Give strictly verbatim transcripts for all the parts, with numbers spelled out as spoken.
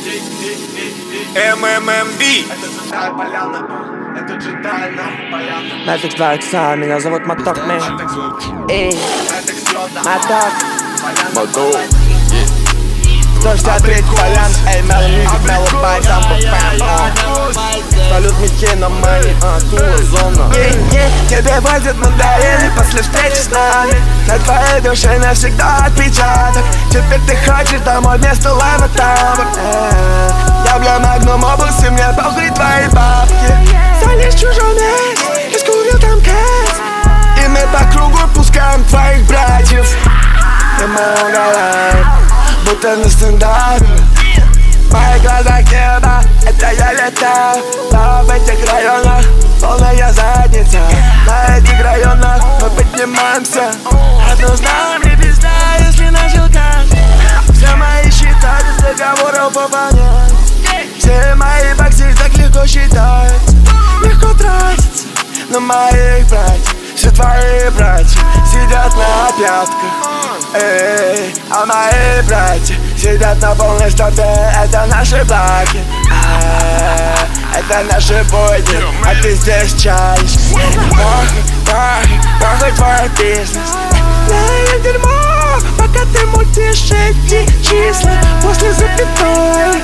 эм эм эм би. Мэтикс два икса, меня зовут Моток, мэн. Эй, Моток. Моток. сто шестьдесят три полян, эй, Mellow Music, Mellow Bike, там пэм. Салют Микки на мэне, а, тула зона. Тебе возят мандарины после встречи с нами. На твоей душе навсегда отпечаток. Теперь ты хочешь домой вместо лайва тавр. Я бля Магнум область, и мне похуй твои бабки. Залез в чужой мест, и скурил там кэс. И мы по кругу пускаем твоих братьев. И мы угораем, будто на стендапе. В моих глазах небо, это я летаю. Да, в этих районах полная задница. На этих районах мы поднимаемся. Одно знаем, не пизда, если начал как. Все мои счета без договоров пополняют. Все мои баксы так легко считают. Легко тратиться на моих братьев. Все твои братья сидят на пятках. Эй, а мои братья сидят на полной стопе. Это наши блоки, это наши будни, а ты здесь чаешь. Похуй, похуй, похуй твой бизнес. Лея дерьмо, пока ты мутишь эти числа после запятой.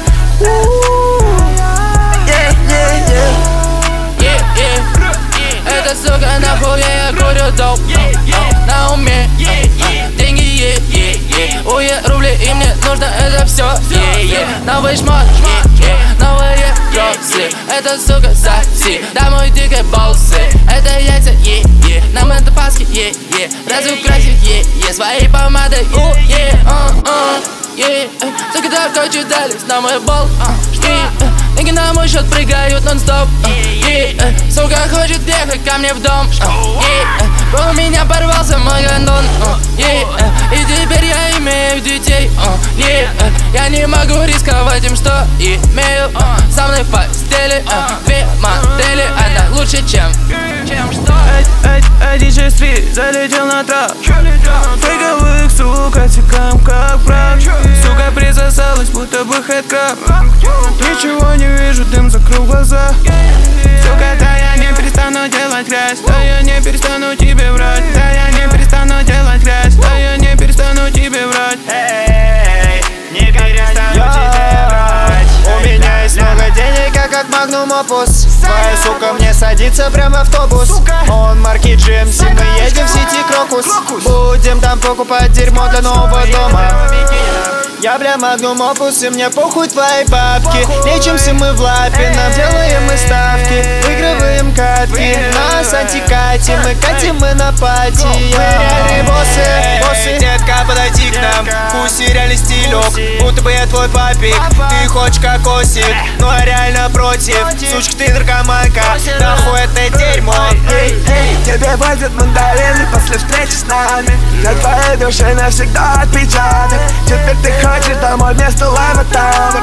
Эта сука нахуй, я курю доп. На уме деньги, е, е, е. Уе, рубли, и мне нужно это все, е, е. Новый шмот, е, е. Новые тросы. Эта сука соси, домой дикой боссы. Это яйца, е, е. Нам это паски, е, е. Разукрасить, е, е. Своей помадой, у, е, а, а. Yeah, сука так хочу дались на мой бол. uh, Деньги на мой счет прыгают нон-стоп. uh, yeah, Сука хочет ехать ко мне в дом. uh, yeah, У меня порвался мой гондон. uh, yeah, И теперь я имею детей. uh, yeah, Я не могу рисковать им, что имею. uh, Со мной в постели uh, две модели. Одна лучше, чем Чем что? Один шесть три залетел на трап. Фейковых, сука, текаем как прав. Сука присосалась, будто бы хэдкраб. Ничего не вижу, дым закрыл глаза. Сука, да я не перестану делать грязь. Да я не перестану тебе врать. Да я не перестану делать грязь. Да я не перестану тебе врать. Эй, не перестану тебе врать. У меня есть много денег, я как Магнум опус. Твоя сука мне садится прямо в автобус. Он марки джи эм си, мы едем в сити Крокус. Будем там покупать дерьмо для нового дома. Я бля Магнум опус, и мне похуй твои бабки. Лечимся мы в лапе, нам делаем мы ставки. Выигрываем катки, нас антикати. Мы катим мы на пати. Мы реальные боссы, боссы. Детка, подойди к нам, пусть реальный стилек. Будто бы я твой папик, ты хочешь как Осик, но я реально против. Сучка, ты наркоманка, нахуй это дерьмо. Эй, эй, тебе возят мандарины после встречи с нами. На твоей душе навсегда отпечаток. Теперь ты хочешь домой вместо лайва тавр.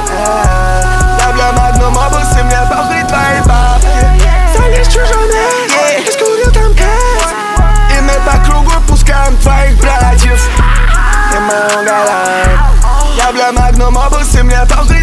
Я бля Магнум область, и мне похуй твои бабки. Залез в чужой мест, и скурил там кэс. И мы по кругу пускаем твоих братьев. И мы угораем. Я бля Магнум область, и мне похуй